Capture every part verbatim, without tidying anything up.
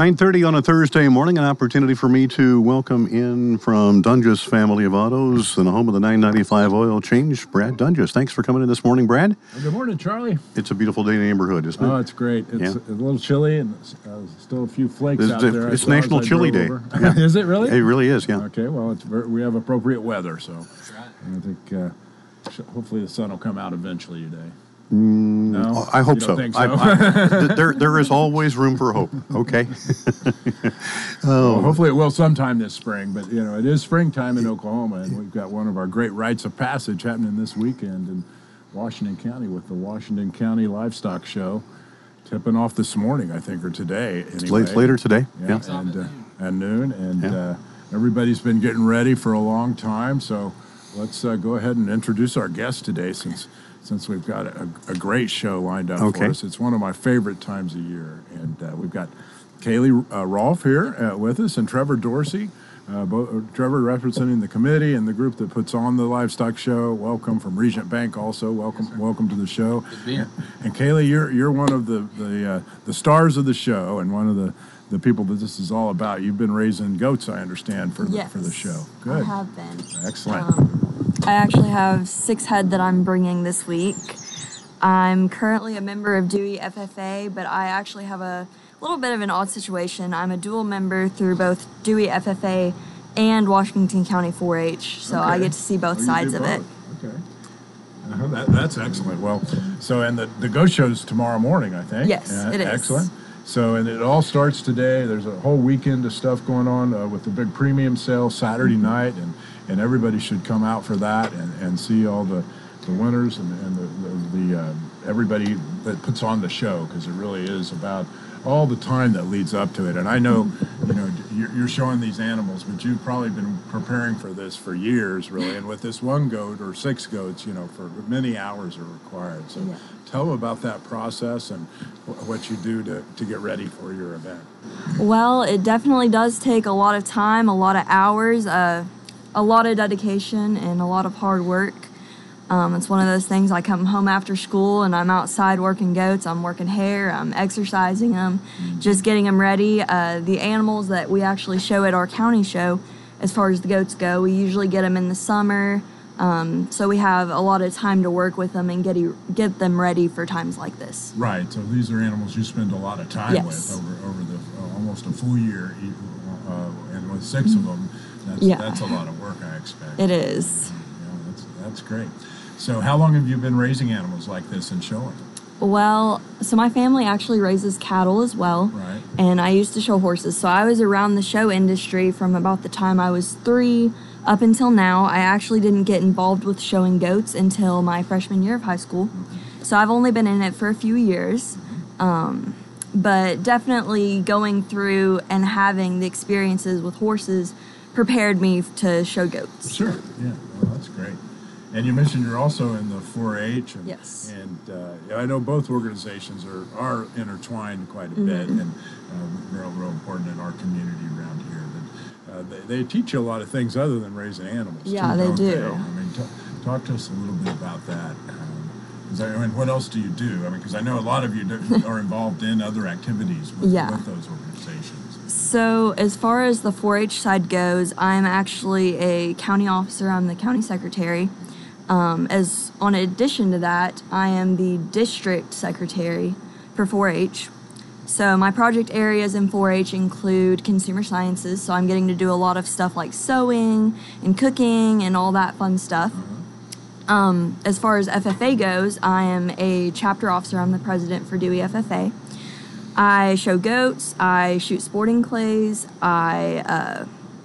nine thirty on a Thursday morning, an opportunity for me to welcome in from Dunges Family of Autos and the home of the nine ninety-five oil change, Brad Dunges. Thanks for coming in this morning, Brad. Well, good morning, Charlie. It's a beautiful day in the neighborhood, isn't it? Oh, it's great. It's yeah. a little chilly and uh, still a few flakes it's, out there. It's National Chili Day. Yeah. Is it really? It really is, yeah. Okay, well, it's very, we have appropriate weather, so I think uh, hopefully the sun will come out eventually today. Mm, no? I hope you so. Don't think so? I, I, there, there is always room for hope. Okay. oh. Well, hopefully it will sometime this spring. But you know, it is springtime in Oklahoma, and we've got one of our great rites of passage happening this weekend in Washington County with the Washington County Livestock Show, tipping off this morning, I think, or today. Anyway. It's later today. Yeah, yeah. and uh, at noon, and yeah. uh, everybody's been getting ready for a long time. So let's uh, go ahead and introduce our guest today, since. Since we've got a, a great show lined up okay. for us. It's one of my favorite times of year. And uh, we've got Kaylee uh, Rolfe here uh, with us, and Trevor Dorsey, uh, both, Trevor representing the committee and the group that puts on the Livestock Show. Welcome from Regent Bank also. Welcome yes, welcome to the show. Good to be here. And Kaylee, you're, you're one of the, the, uh, the stars of the show and one of the, the people that this is all about. You've been raising goats, I understand, for the, yes, for the show. Good. I have been. Excellent. Um, I actually have six head that I'm bringing this week. I'm currently a member of Dewey F F A, but I actually have a little bit of an odd situation. I'm a dual member through both Dewey F F A and Washington County four H, so okay. I get to see both oh, sides both. of it. Okay. Uh-huh. That, that's excellent. Well, so, and the, the goat show's tomorrow morning, I think. Yes, uh, it is. Excellent. So, and it all starts today. There's a whole weekend of stuff going on uh, with the big premium sale Saturday Mm-hmm. night, and, and everybody should come out for that and, and see all the, the winners and, and the, the, the uh, everybody that puts on the show, because it really is about all the time that leads up to it. And I know, you know, you're, you're showing these animals, but you've probably been preparing for this for years, really. And with this one goat or six goats, you know, for many hours are required. So yeah. tell them about that process and what you do to, to get ready for your event. Well, it definitely does take a lot of time, a lot of hours, uh, a lot of dedication, and a lot of hard work. Um, it's one of those things. I come home after school and I'm outside working goats. I'm working hair. I'm exercising them, mm-hmm. just getting them ready. Uh, the animals that we actually show at our county show, as far as the goats go, we usually get them in the summer. Um, so we have a lot of time to work with them and get get them ready for times like this. Right. So these are animals you spend a lot of time yes. with over over the uh, almost a full year, uh, and with six of them, that's yeah. that's a lot of work, I expect. It is. Yeah, that's that's great. So how long have you been raising animals like this and showing? Well, so my family actually raises cattle as well. Right. And I used to show horses. So I was around the show industry from about the time I was three up until now. I actually didn't get involved with showing goats until my freshman year of high school. Mm-hmm. So I've only been in it for a few years. Mm-hmm. Um, but definitely going through and having the experiences with horses prepared me to show goats. Sure. Yeah. Well, that's great. And you mentioned you're also in the four H. And, yes. And uh, I know both organizations are, are intertwined quite a mm-hmm. bit and uh, real, real important in our community around here. But, uh, they, they teach you a lot of things other than raising animals. Yeah, too, they don't do. They? I mean, t- talk to us a little bit about that. Um, 'cause I, I mean, what else do you do? I mean, because I know a lot of you do, are involved in other activities with, yeah. with those organizations. So as far as the four H side goes, I'm actually a county officer. I'm the county secretary. Um, as on addition to that, I am the district secretary for four H. So my project areas in four H include consumer sciences. So I'm getting to do a lot of stuff like sewing and cooking and all that fun stuff. Uh-huh. Um, as far as F F A goes, I am a chapter officer. I'm the president for Dewey F F A. I show goats. I shoot sporting clays. I uh,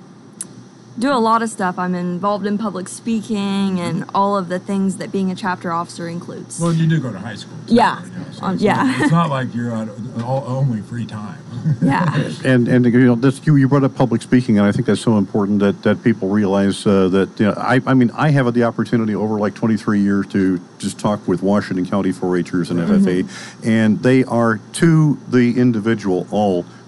do a lot of stuff. I'm involved in public speaking and all of the things that being a chapter officer includes. Well, you do go to high school. Too, yeah. You know, so um, it's yeah. Not, it's not like you're on all, only free time. Yeah. And and you know this you, you brought up public speaking, and I think that's so important that, that people realize uh, that you know I I mean I have the opportunity over like twenty-three years to just talk with Washington County four H'ers and mm-hmm. F F A, and they are to the individual all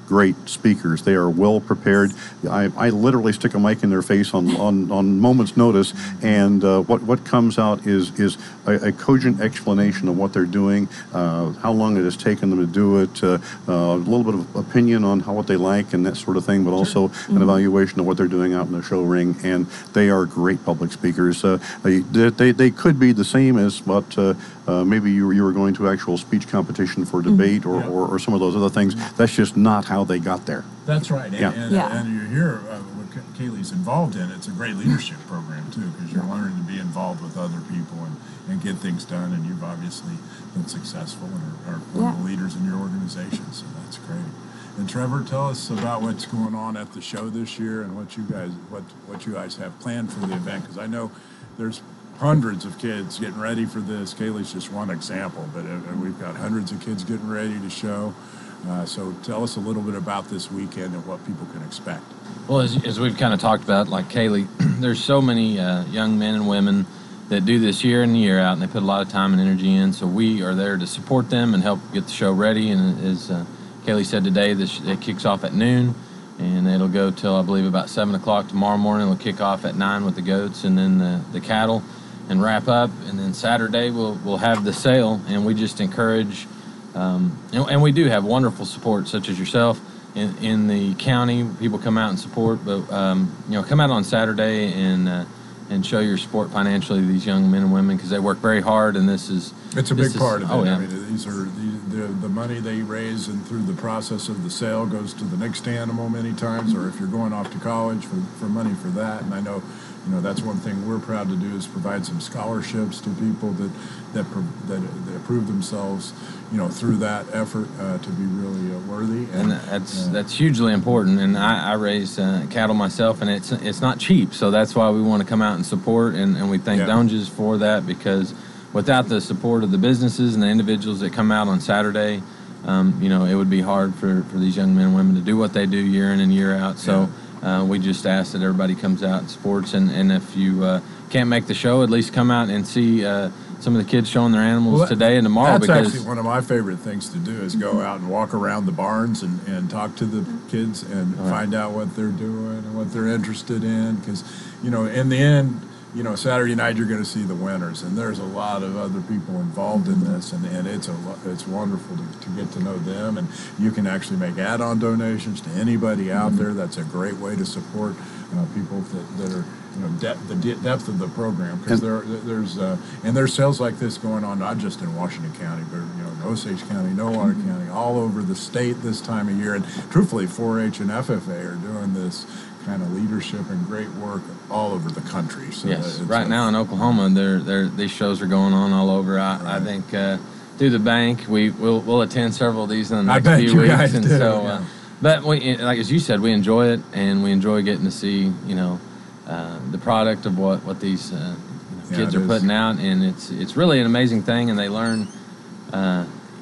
great speakers. They are well prepared. I, I literally stick a mic in their face on, on, on moment's notice, and uh, what, what comes out is, is a, a cogent explanation of what they're doing, uh, how long it has taken them to do it, uh, uh, a little bit of opinion on how what they like and that sort of thing, but also mm-hmm. an evaluation of what they're doing out in the show ring, and they are great public speakers. Uh, they, they, they could be the same as what uh, uh, maybe you, you were going to actual speech competition for debate mm-hmm. or, yeah. or, or some of those other things. That's just not how they got there. That's right. And, yeah. and, yeah. and you're here, uh, what Kaylee's involved in, it's a great leadership program, too, because you're learning to be involved with other people and, and get things done, and you've obviously been successful and are, are one yeah. of the leaders in your organization, so that's great. And Trevor, tell us about what's going on at the show this year and what you guys what what you guys have planned for the event, because I know there's hundreds of kids getting ready for this. Kaylee's just one example, but uh, we've got hundreds of kids getting ready to show. Uh, so tell us a little bit about this weekend and what people can expect. Well, as, as we've kind of talked about, like Kaylee, there's so many uh, young men and women that do this year in and year out, and they put a lot of time and energy in. So we are there to support them and help get the show ready. And as uh, Kaylee said today, this it kicks off at noon, and it'll go till I believe about seven o'clock tomorrow morning. It'll kick off at nine with the goats and then the, the cattle, and wrap up. And then Saturday we'll we'll have the sale, and we just encourage. Um, and, and we do have wonderful support, such as yourself in, in the county. People come out and support, but um, you know, come out on Saturday and uh, and show your support financially to these young men and women, because they work very hard, and this is it's a this big is, part of it. Oh, yeah. I mean, these are the, the the money they raise, and through the process of the sale goes to the next animal many times, or if you're going off to college for for money for that. And I know. You know, that's one thing we're proud to do, is provide some scholarships to people that that that, that prove themselves, you know, through that effort uh, to be really uh, worthy. And, and that's uh, that's hugely important. And I, I raise uh, cattle myself, and it's it's not cheap. So that's why we want to come out and support, and, and we thank yeah. Dunges for that, because without the support of the businesses and the individuals that come out on Saturday, um, you know, it would be hard for, for these young men and women to do what they do year in and year out. So. Yeah. Uh, we just ask that everybody comes out and supports, and, and if you uh, can't make the show, at least come out and see uh, some of the kids showing their animals well, today and tomorrow. That's because actually one of my favorite things to do, is go out and walk around the barns and, and talk to the kids and right. find out what they're doing and what they're interested in, because, you know, in the end, you know, Saturday night you're going to see the winners, and there's a lot of other people involved in this, and, and it's a it's wonderful to, to get to know them, and you can actually make add-on donations to anybody out there. That's a great way to support uh, people that, that are, you know, depth, the de- depth of the program, because there there's uh, and there's sales like this going on not just in Washington County, but, you know, in Osage County, Nowata mm-hmm. County, all over the state this time of year, and truthfully, four H and F F A are doing this kind of leadership and great work all over the country. So yes, right a, now in Oklahoma, they're, they're, these shows are going on all over. I, right. I think uh, through the bank, we will we'll attend several of these in the next few weeks. Guys and do, so, yeah. uh, but we, like as you said, we enjoy it, and we enjoy getting to see, you know, uh, the product of what what these uh, you know, kids yeah, are putting out, and it's it's really an amazing thing, and they learn uh,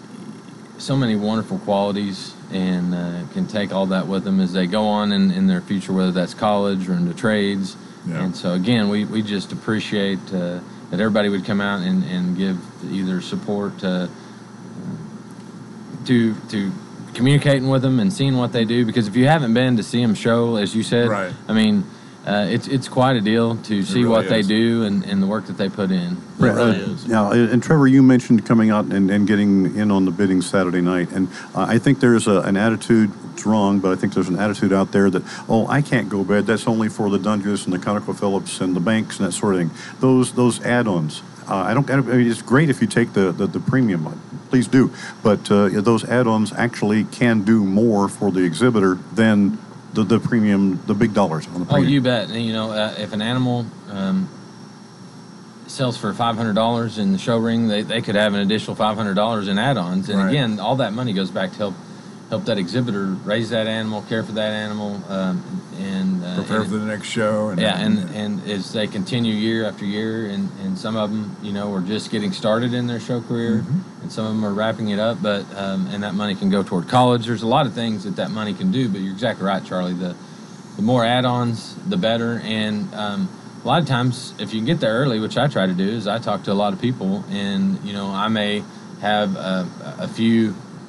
so many wonderful qualities, and uh, can take all that with them as they go on in, in their future, whether that's college or into trades. Yeah. And so, again, we, we just appreciate uh, that everybody would come out and, and give either support uh, to to communicating with them and seeing what they do. Because if you haven't been to see them show, as you said, right. I mean, uh, it's it's quite a deal to see really what is. they do and, and the work that they put in. It right. really uh, is. Yeah, and Trevor, you mentioned coming out and, and getting in on the bidding Saturday night. And uh, I think there's a, an attitude, it's wrong, but I think there's an attitude out there that, oh, I can't go bid. That's only for the Dunges and the ConocoPhillips and the banks and that sort of thing. Those those add-ons. Uh, I don't. I mean, it's great if you take the, the, the premium one. Please do. But uh, those add-ons actually can do more for the exhibitor than the, the premium, the big dollars on the premium. Oh, you bet. And, you know, uh, if an animal um, sells for five hundred dollars in the show ring, they, they could have an additional five hundred dollars in add-ons. And, right. again, all that money goes back to help help that exhibitor raise that animal, care for that animal, um, and uh, prepare and, for the next show. And, yeah, and, and as they continue year after year, and, and some of them, you know, are just getting started in their show career, mm-hmm. and some of them are wrapping it up, but um, and that money can go toward college. There's a lot of things that that money can do, but you're exactly right, Charlie. The the more add-ons, the better, and um, a lot of times, if you can get there early, which I try to do, is I talk to a lot of people, and, you know, I may have a, a few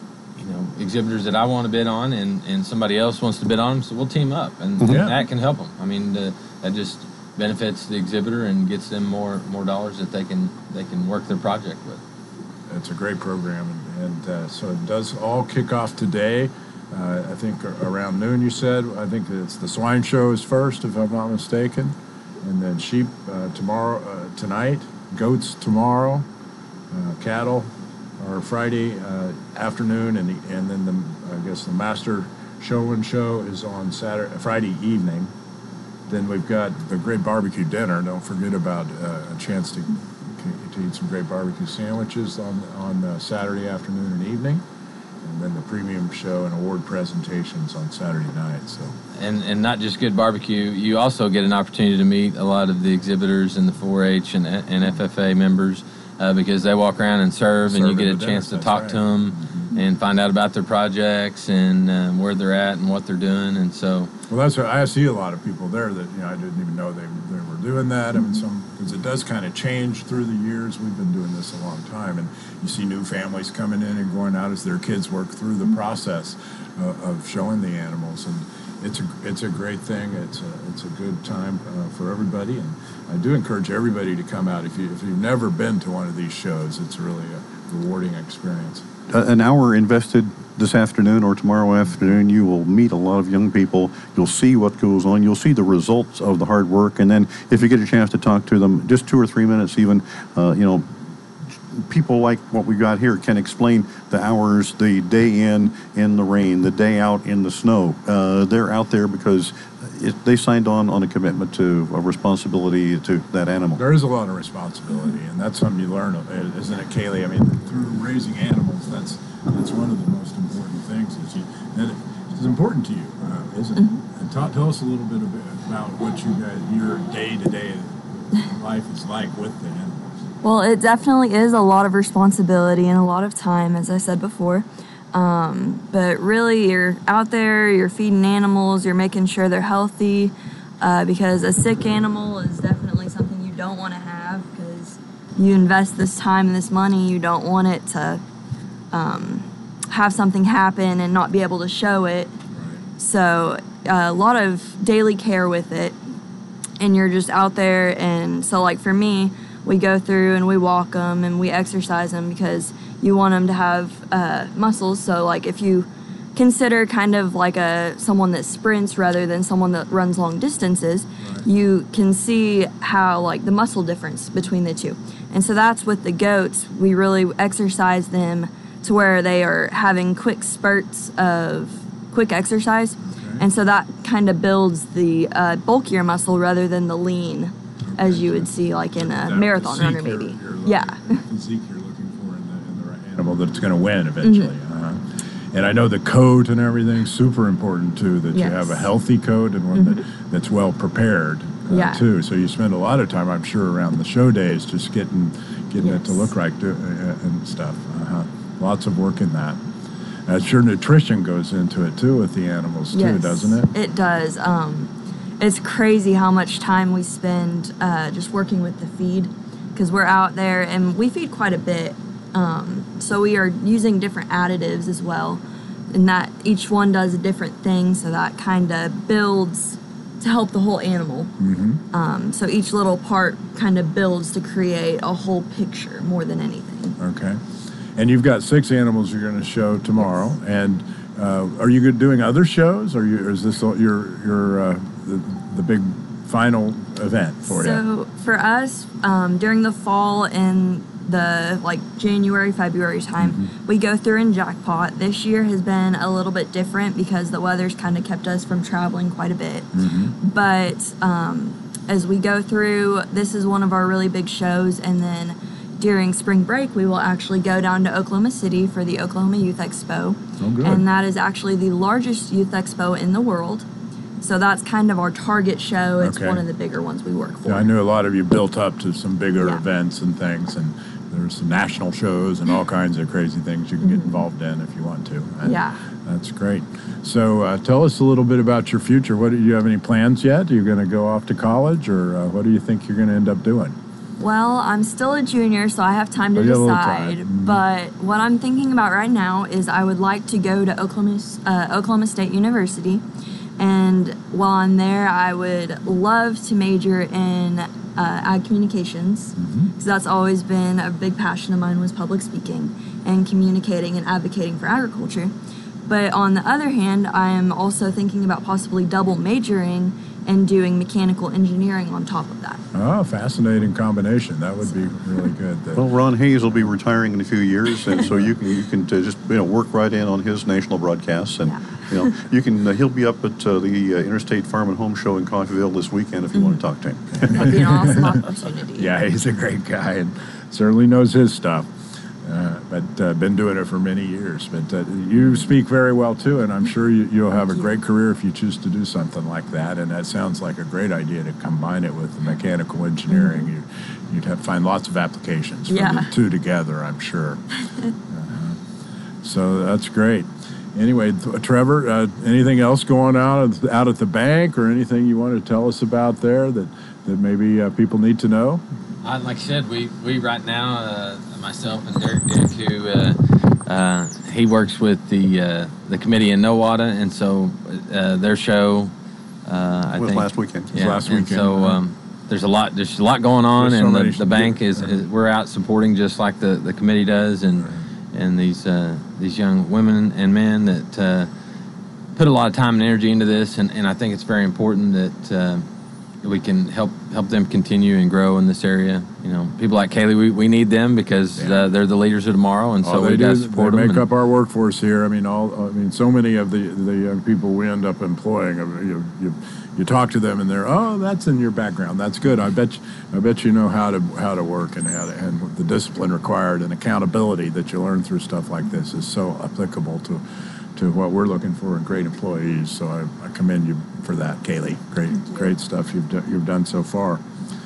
you know, exhibitors that I want to bid on, and, and somebody else wants to bid on them, so we'll team up, and Yeah. that can help them. I mean, the, that just benefits the exhibitor and gets them more more dollars that they can they can work their project with. It's a great program, and, and uh, so it does all kick off today. Uh, I think around noon, you said. I think it's the swine show is first, if I'm not mistaken, and then sheep uh, tomorrow, uh, tonight, goats tomorrow, uh, cattle are Friday uh, afternoon, and the, and then the I guess the master show and show is on Saturday, Friday evening. Then we've got the great barbecue dinner. Don't forget about uh, a chance to to eat some great barbecue sandwiches on on uh, Saturday afternoon and evening, and then the premium show and award presentations on Saturday night. So, And and not just good barbecue, you also get an opportunity to meet a lot of the exhibitors and the four H and, and F F A members uh, because they walk around and serve, and you Serve get at a the chance to dinners, talk that's to right. them and find out about their projects and um, where they're at and what they're doing. And so, well, that's what, I see a lot of people there that you know I didn't even know they they were doing that. I mean, some because it does kind of change through the years. We've been doing this a long time, and you see new families coming in and going out as their kids work through the process uh, of showing the animals, and it's a it's a great thing. It's a it's a good time uh, for everybody, and I do encourage everybody to come out. If you if you've never been to one of these shows, it's really a rewarding experience. Uh, an hour invested this afternoon or tomorrow afternoon, you will meet a lot of young people. You'll see what goes on. You'll see the results of the hard work. And then if you get a chance to talk to them, just two or three minutes even, uh, you know, people like what we got here can explain the hours, the day in in the rain, the day out in the snow. Uh, they're out there because it, they signed on on a commitment to a responsibility to that animal. There is a lot of responsibility, and that's something you learn, isn't it, Kaylee? I mean, through raising animals, that's that's one of the most important things. Is you, that it's important to you, uh, isn't it? And talk, tell us a little bit about what you guys, your day-to-day life is like with the animals. Well, it definitely is a lot of responsibility and a lot of time, as I said before. Um, but really, you're out there, you're feeding animals, you're making sure they're healthy, uh, because a sick animal is definitely something you don't want to have, because you invest this time and this money, you don't want it to um, have something happen and not be able to show it. So uh, a lot of daily care with it, and you're just out there. And so, like for me, we go through and we walk them and we exercise them because you want them to have uh, muscles. So like if you consider kind of like a someone that sprints rather than someone that runs long distances, right, you can see how like the muscle difference between the two. And so that's with the goats. We really exercise them to where they are having quick spurts of quick exercise. Okay. And so that kind of builds the uh, bulkier muscle rather than the lean, as you would see like in a that marathon runner you're, maybe. you're looking, yeah. The physique you're looking for in the, in the right animal that's going to win eventually. Mm-hmm. uh-huh. And I know the coat and everything's super important too, that yes. you have a healthy coat and one mm-hmm. that, that's well prepared uh, yeah. too. So you spend a lot of time, I'm sure, around the show days just getting getting yes. it to look right to, uh, and stuff. Uh-huh. Lots of work in that. Uh, sure, nutrition goes into it too with the animals too, yes, doesn't it? It does. Um, it's crazy how much time we spend uh, just working with the feed, because we're out there and we feed quite a bit. Um, so we are using different additives as well, and that each one does a different thing, so that kind of builds to help the whole animal. Mm-hmm. Um, so each little part kind of builds to create a whole picture more than anything. Okay. And you've got six animals you're going to show tomorrow. Yes. And uh, are you doing other shows, or, you, or is this your your uh, the, the big final event for so you? So for us, um, during the fall and the like January, February time, mm-hmm. we go through in Jackpot. This year has been a little bit different because the weather's kind of kept us from traveling quite a bit. Mm-hmm. But um, as we go through, this is one of our really big shows, and then during spring break, we will actually go down to Oklahoma City for the Oklahoma Youth Expo. Oh, good. And that is actually the largest youth expo in the world. So that's kind of our target show. It's okay. one of the bigger ones we work for. Yeah, I knew a lot of you built up to some bigger yeah. events and things, and there's some national shows and all kinds of crazy things you can get involved in if you want to. And yeah. That's great. So uh, tell us a little bit about your future. What do you have any plans yet? Are you going to go off to college, or uh, what do you think you're going to end up doing? Well, I'm still a junior, so I have time to Oh, you have a little decide. time. Mhm. But what I'm thinking about right now is I would like to go to Oklahoma, uh, Oklahoma State University. And while I'm there, I would love to major in uh, ag communications, because that's always been a big passion of mine, was public speaking and communicating and advocating for agriculture. But on the other hand, I am also thinking about possibly double majoring and doing mechanical engineering on top of that. Oh, fascinating combination. That would be really good. That- Well, Ron Hayes will be retiring in a few years, and so you can you can uh, just you know work right in on his national broadcasts, and Yeah. you know you can uh, he'll be up at uh, the uh, Interstate Farm and Home Show in Coffeyville this weekend if you want to talk to him. That'd be an awesome opportunity. Yeah, he's a great guy and certainly knows his stuff. Uh, but uh, been doing it for many years. But uh, you speak very well too, and I'm sure you, you'll have a great career if you choose to do something like that. And that sounds like a great idea to combine it with the mechanical engineering. Mm-hmm. You, you'd have find lots of applications for Yeah. the two together, I'm sure. uh, so that's great. Anyway, th- Trevor, uh, anything else going on out, out at the bank, or anything you want to tell us about there that that maybe uh, people need to know? Uh, like I said, we, we right now, uh, myself and Derek Dick, who uh, uh, he works with the uh, the committee in Nowata, and so uh, their show, uh, I It was think last weekend. It was Yeah, last and weekend, so huh? um, there's a lot there's a lot going on, There's so and the, many- the bank is, yeah. is we're out supporting just like the, the committee does, and and these uh, these young women and men that uh, put a lot of time and energy into this, and, and I think it's very important that. Uh, we can help help them continue and grow in this area. You know, people like Kaylee, we, we need them because Yeah. uh, they're the leaders of tomorrow, and so Oh, they we got to do. support They them. make and- up our workforce here. I mean, all. I mean, so many of the, the young people we end up employing. I mean, You, you, you talk to them and they're, oh, that's in your background. That's good. I bet. You, I bet you know how to how to work and how to, and the discipline required and accountability that you learn through stuff like this is so applicable to to what we're looking for in great employees. So I, I commend you for that, Kaylee. Great, great stuff you've do, you've done so far.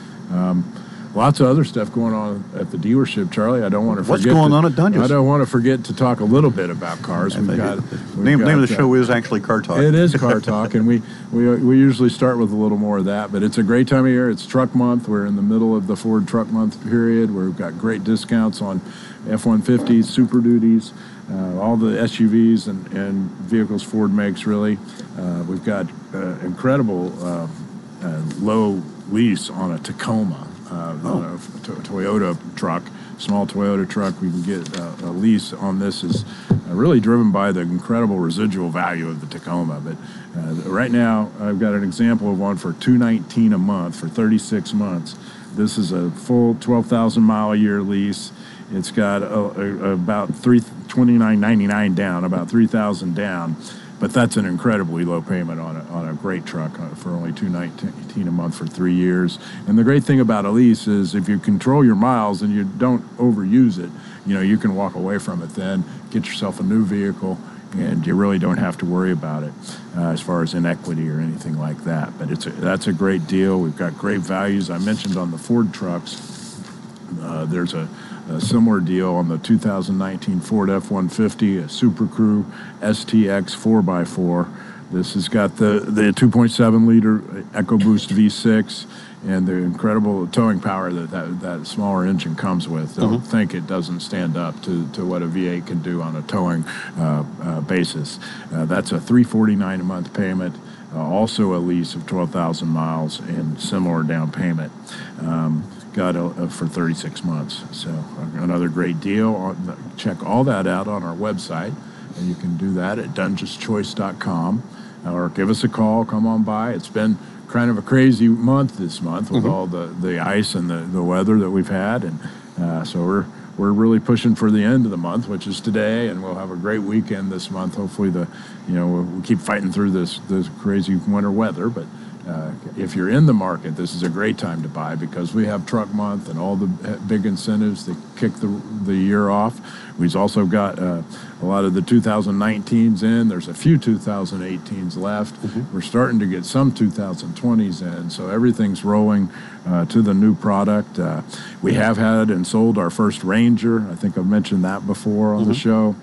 Um, Lots of other stuff going on at the dealership, Charlie. I don't want to What's forget. going to, on at Dungeons? I don't want to forget to talk a little bit about cars. We've got, we've name, got, name of the uh, show is actually Car Talk. It is Car Talk, and we, we we usually start with a little more of that. But it's a great time of year. It's Truck Month. We're in the middle of the Ford Truck Month period, where we've got great discounts on F one fifties, Super Duties, uh, all the S U Vs and, and vehicles Ford makes. Really, uh, we've got uh, incredible uh, uh, low lease on a Tacoma. Uh, Oh. on a to- Toyota truck, small Toyota truck. We can get uh, a lease on this is uh, really driven by the incredible residual value of the Tacoma. But uh, right now, I've got an example of one for two nineteen a month for thirty-six months. This is a full twelve thousand mile a year lease. It's got a, a, about three twenty-nine ninety-nine down, about three thousand down. But that's an incredibly low payment on a, on a great truck uh, for only two nineteen a month for three years. And the great thing about a lease is if you control your miles and you don't overuse it, you know, you can walk away from it then, get yourself a new vehicle, and you really don't have to worry about it uh, as far as inequity or anything like that. But it's a, that's a great deal. We've got great values. I mentioned on the Ford trucks, uh, there's a A similar deal on the two thousand nineteen Ford F one fifty, a Super Crew S T X four by four. This has got the, the two point seven liter EcoBoost V six and the incredible towing power that that, that smaller engine comes with. Don't Mhm. think it doesn't stand up to, to what a V eight can do on a towing uh, uh, basis. Uh, that's a three forty-nine a month payment. Uh, also a lease of twelve thousand miles and similar down payment. Um, got a, a, for thirty-six months. So uh, another great deal. On, check all that out on our website, and you can do that at dungeons choice dot com, or give us a call. Come on by. It's been kind of a crazy month this month with Mhm. all the, the ice and the, the weather that we've had, and uh, so we're we're really pushing for the end of the month, which is today, and we'll have a great weekend this month. Hopefully, the you know we'll, we'll keep fighting through this this crazy winter weather, but. Uh, if you're in the market, this is a great time to buy because we have Truck Month and all the big incentives that kick the the year off. We've also got uh, a lot of the two thousand nineteens in. There's a few two thousand eighteens left. Mm-hmm. We're starting to get some two thousand twenties in, so everything's rolling uh, to the new product. Uh, we have had and sold our first Ranger. I think I've mentioned that before on mm-hmm. the show.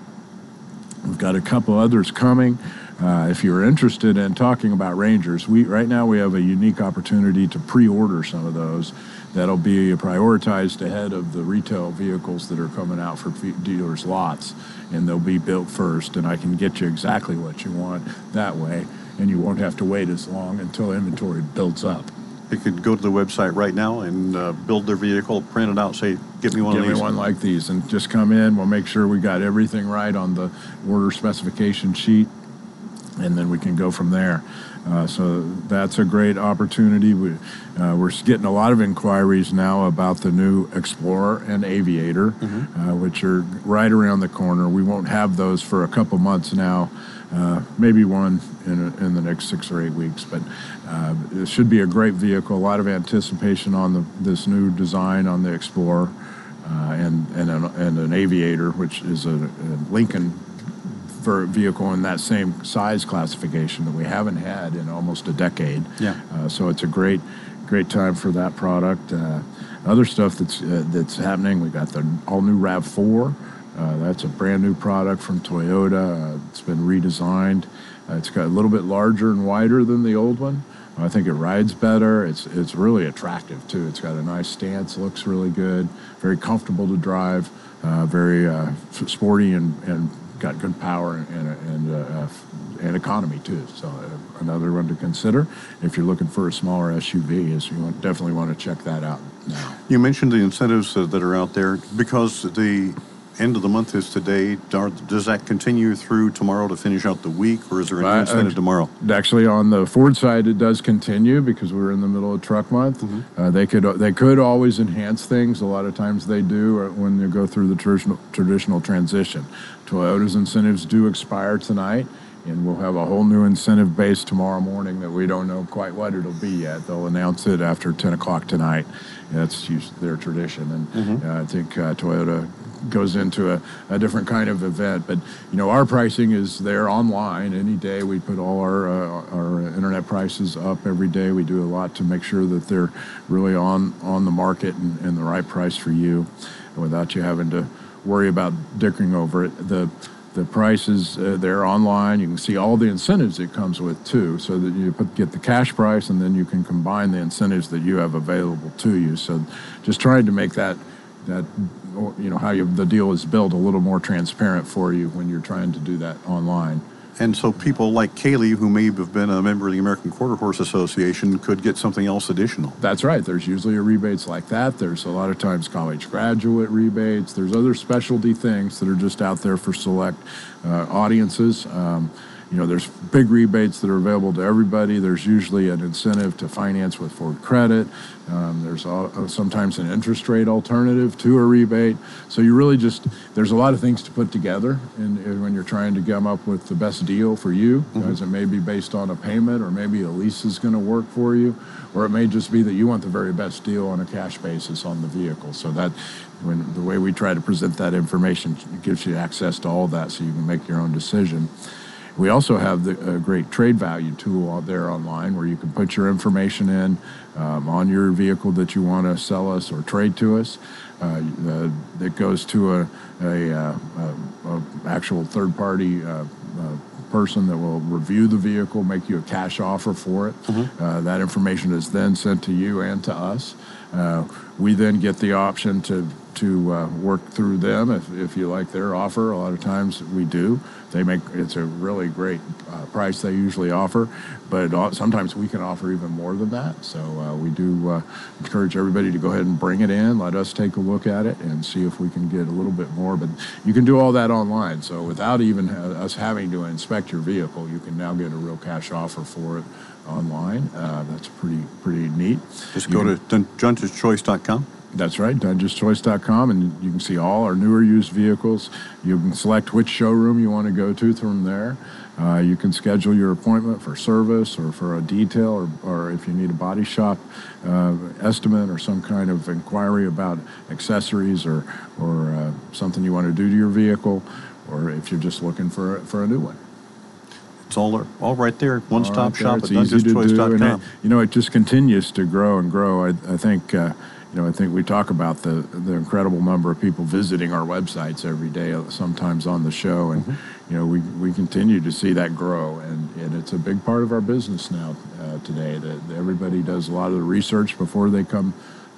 We've got a couple others coming. Uh, if you're interested in talking about Rangers, we right now we have a unique opportunity to pre-order some of those. that'll be prioritized ahead of the retail vehicles that are coming out for dealers' lots, and they'll be built first, and I can get you exactly what you want that way, and you won't have to wait as long until inventory builds up. They could go to the website right now and uh, build their vehicle, print it out, say, "Get me one Give of these." me one like these, and just come in. We'll make sure we got everything right on the order specification sheet, and then we can go from there. Uh, so that's a great opportunity. We, uh, we're getting a lot of inquiries now about the new Explorer and Aviator, mm-hmm. uh, which are right around the corner. We won't have those for a couple months now. Uh, maybe one in, a, in the next six or eight weeks, but uh, it should be a great vehicle. A lot of anticipation on the, this new design on the Explorer, uh, and and an, and an Aviator, which is a, a Lincoln for vehicle in that same size classification that we haven't had in almost a decade. Yeah. Uh, so it's a great, great time for that product. Uh, other stuff that's uh, that's happening. We got the all new RAV four. Uh, that's a brand new product from Toyota. Uh, it's been redesigned. Uh, it's got a little bit larger and wider than the old one. I think it rides better. It's it's really attractive too. It's got a nice stance, looks really good, very comfortable to drive, uh, very uh, sporty, and, and got good power and and, uh, and economy too. So uh, another one to consider if you're looking for a smaller S U V. Is you want, definitely want to check that out now. You mentioned the incentives uh, that are out there because the end of the month is today. Does that continue through tomorrow to finish out the week, or is there a new Uh, incentive tomorrow? Actually, on the Ford side, it does continue because we're in the middle of truck month. Mm-hmm. Uh, they could they could always enhance things. A lot of times they do uh, when they go through the traditional traditional transition. Toyota's incentives do expire tonight, and we'll have a whole new incentive base tomorrow morning that we don't know quite what it'll be yet. They'll announce it after ten o'clock tonight. That's usually their tradition, and Mm-hmm. uh, I think uh, Toyota goes into a, a different kind of event. But you know, our pricing is there online any day. We put all our uh, our internet prices up every day. We do a lot to make sure that they're really on on the market and, and the right price for you, without you having to worry about dickering over it. The the prices, uh, they're online. You can see all the incentives it comes with too, so that you put, get the cash price, and then you can combine the incentives that you have available to you. So just trying to make that that you know how you, the deal is built a little more transparent for you when you're trying to do that online. And so people like Kaylee, who may have been a member of the American Quarter Horse Association, could get something else additional. That's right. There's usually a rebates like that. There's a lot of times college graduate rebates. There's other specialty things that are just out there for select uh, audiences. Um, You know, there's big rebates that are available to everybody. There's usually an incentive to finance with Ford Credit. Um, there's all, uh, sometimes an interest rate alternative to a rebate. So you really just, there's a lot of things to put together and, and when you're trying to come up with the best deal for you, mm-hmm. because it may be based on a payment, or maybe a lease is going to work for you, or it may just be that you want the very best deal on a cash basis on the vehicle. So that, when the way we try to present that information, it gives you access to all that so you can make your own decision. We also have the a great trade value tool out there online where you can put your information in um, on your vehicle that you want to sell us or trade to us. Uh, uh, it goes to a, a, a, a actual third-party uh, uh, person that will review the vehicle, make you a cash offer for it. Mm-hmm. Uh, that information is then sent to you and to us. Uh, we then get the option to to uh, work through them if, if you like their offer. A lot of times we do. They make it's a really great uh, price they usually offer, but sometimes we can offer even more than that. So uh, we do uh, encourage everybody to go ahead and bring it in, let us take a look at it and see if we can get a little bit more. But you can do all that online. So without even ha- us having to inspect your vehicle, you can now get a real cash offer for it online. Uh, that's pretty pretty neat. Just you go can, to dun- judges choice dot com. That's right, dungeons choice dot com, and you can see all our newer used vehicles. You can select which showroom you want to go to from there. Uh, you can schedule your appointment for service or for a detail, or, or if you need a body shop uh, estimate or some kind of inquiry about accessories or, or uh, something you want to do to your vehicle, or if you're just looking for, for a new one. It's all all right there, one-stop right shop It's at dungeons choice dot com. You know, it just continues to grow and grow. I, I think, uh, you know, I think we talk about the the incredible number of people visiting our websites every day, sometimes on the show, and mm-hmm. you know, we we continue to see that grow, and, and it's a big part of our business now uh, today. That everybody does a lot of the research before they come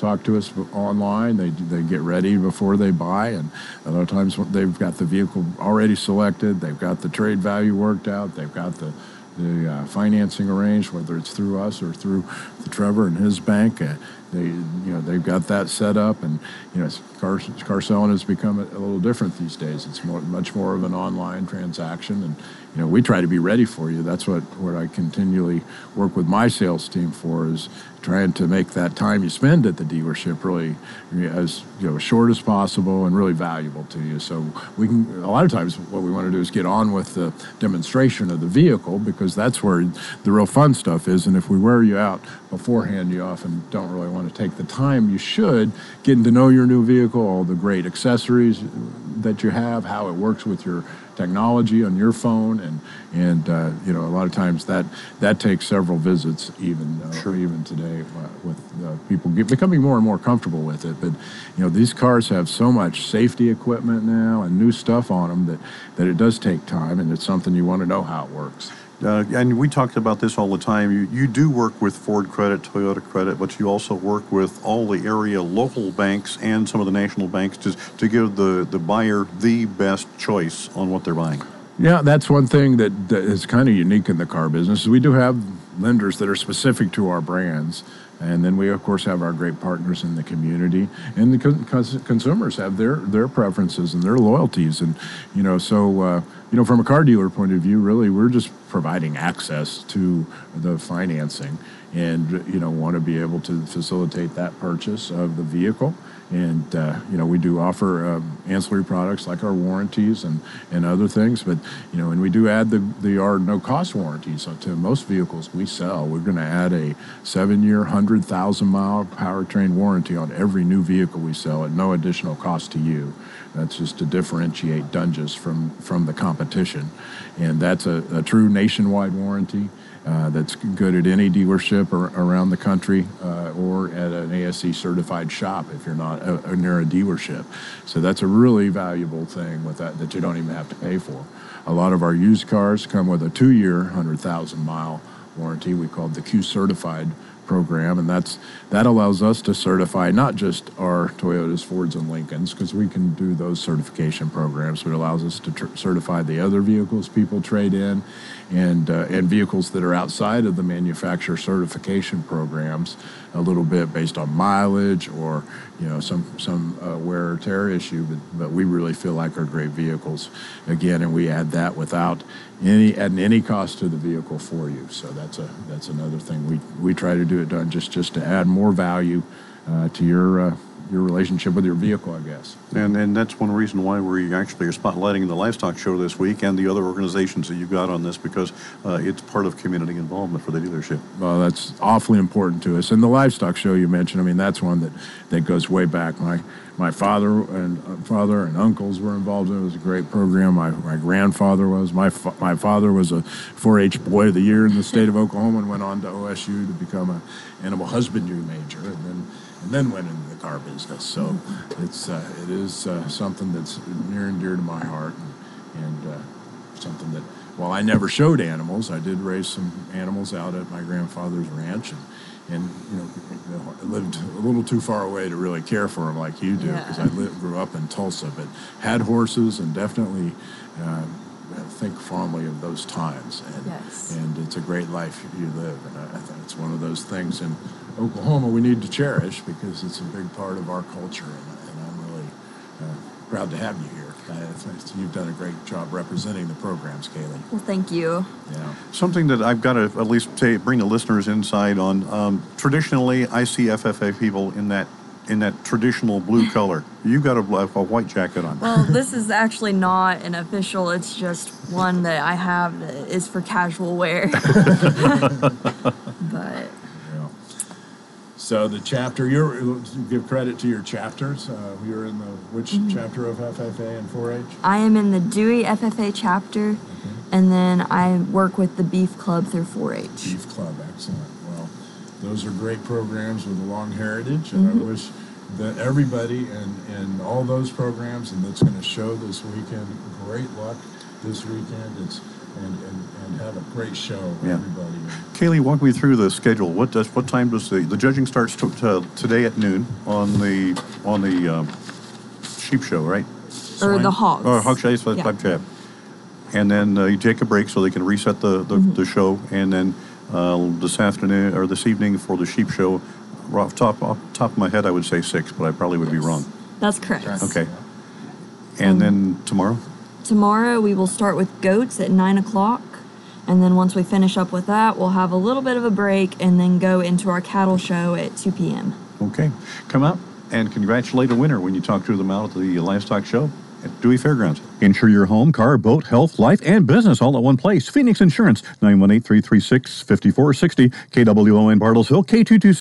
talk to us online. They they get ready before they buy, and a lot of times they've got the vehicle already selected. They've got the trade value worked out. They've got the the uh, financing arranged, whether it's through us or through the Trevor and his bank. Uh, they, you know, they've got that set up, and you know, car car selling has become a, a little different these days. It's more, much more of an online transaction, and you know, we try to be ready for you. That's what what I continually work with my sales team for, is trying to make that time you spend at the dealership really as you know short as possible and really valuable to you. So we can, a lot of times what we want to do is get on with the demonstration of the vehicle, because that's where the real fun stuff is. And if we wear you out beforehand, you often don't really want to take the time you should getting to know your new vehicle, all the great accessories that you have, how it works with your technology on your phone, and and uh, you know, a lot of times that that takes several visits, even uh, Sure. even today, uh, with uh, people get, becoming more and more comfortable with it. But you know, these cars have so much safety equipment now and new stuff on them that that it does take time, and it's something you want to know how it works. Uh, and we talked about this all the time. You, you do work with Ford Credit, Toyota Credit, but you also work with all the area local banks and some of the national banks to, to give the, the buyer the best choice on what they're buying. Yeah, that's one thing that, that is kind of unique in the car business. We do have lenders that are specific to our brands. And then we, of course, have our great partners in the community, and the con- cons- consumers have their, their preferences and their loyalties. And, you know, so, uh, you know, from a car dealer point of view, really, we're just providing access to the financing, and, you know, want to be able to facilitate that purchase of the vehicle. And, uh, you know, we do offer um, ancillary products like our warranties and, and other things. But, you know, and we do add the, the our no-cost warranties to most vehicles we sell. We're going to add a seven-year, one hundred thousand mile powertrain warranty on every new vehicle we sell at no additional cost to you. That's just to differentiate Dunges from, from the competition. And that's a, a true nationwide warranty. Uh, that's good at any dealership or around the country, uh, or at an A S E certified shop if you're not uh, near a dealership. So that's a really valuable thing with that that you don't even have to pay for. A lot of our used cars come with a two-year, one hundred thousand mile warranty. We call it the Q Certified program, and that's that allows us to certify not just our Toyotas, Fords, and Lincolns, because we can do those certification programs, but it allows us to tr- certify the other vehicles people trade in, and uh, and vehicles that are outside of the manufacturer certification programs, a little bit based on mileage or you know some some uh, wear or tear issue, but but we really feel like are great vehicles again, and we add that without any at any cost to the vehicle for you. So that's a that's another thing we we try to do it done just just to add more value uh, to your uh, your relationship with your vehicle, I guess. And and that's one reason why we actually are spotlighting the Livestock Show this week and the other organizations that you've got on this, because uh, it's part of community involvement for the dealership. Well, that's awfully important to us. And the Livestock Show you mentioned, I mean, that's one that, that goes way back. My my father and uh, father and uncles were involved in it. It was a great program. My my grandfather was. My fa- my father was a four H boy of the year in the state of Oklahoma and went on to O S U to become an animal husbandry major, and then and then went into the car business. So it's uh, it is uh, something that's near and dear to my heart, and, and uh, something that, while I never showed animals, I did raise some animals out at my grandfather's ranch, and, and you know, I lived a little too far away to really care for them like you do, because Yeah. I lived, grew up in Tulsa, but had horses and definitely uh, think fondly of those times. And, Yes. and it's a great life you live, and I, I think it's one of those things in Oklahoma we need to cherish, because it's a big part of our culture, and, and I'm really uh, proud to have you here. I, I think you've done a great job representing the programs, Kaylee. Well, thank you. Yeah. Something that I've got to at least say, bring the listeners inside on. Um, traditionally, I see F F A people in that in that traditional blue color. You've got a, a white jacket on. Well, this is actually not an official. It's just one that I have that is for casual wear. But Yeah. So the chapter, you're give credit to your chapters. Uh, you're in the which chapter of F F A and four H? I am in the Dewey F F A chapter, and then I work with the Beef Club through four H. Beef Club, excellent. Well, those are great programs with a long heritage, and I wish that everybody and and all those programs, and that's going to show this weekend. Great luck this weekend. It's and, and, and have a great show for Yeah. everybody. Kaylee, walk me through the schedule. What does what time does the the judging starts to, to, today at noon on the on the um, sheep show, right? Or the hogs. Or hog show, yes, Yeah. hog show. And then uh, you take a break so they can reset the the, Mm-hmm. the show, and then uh, this afternoon or this evening for the sheep show. Off top off top of my head, I would say six, but I probably would be wrong. That's correct. Okay. And then tomorrow. Tomorrow we will start with goats at nine o'clock. And then once we finish up with that, we'll have a little bit of a break and then go into our cattle show at two p.m. Okay. Come out and congratulate a winner when you talk to them out at the livestock show at Dewey Fairgrounds. Insure your home, car, boat, health, life, and business all at one place. Phoenix Insurance, nine one eight, three three six, five four six zero, K W O N Bartlesville, K two two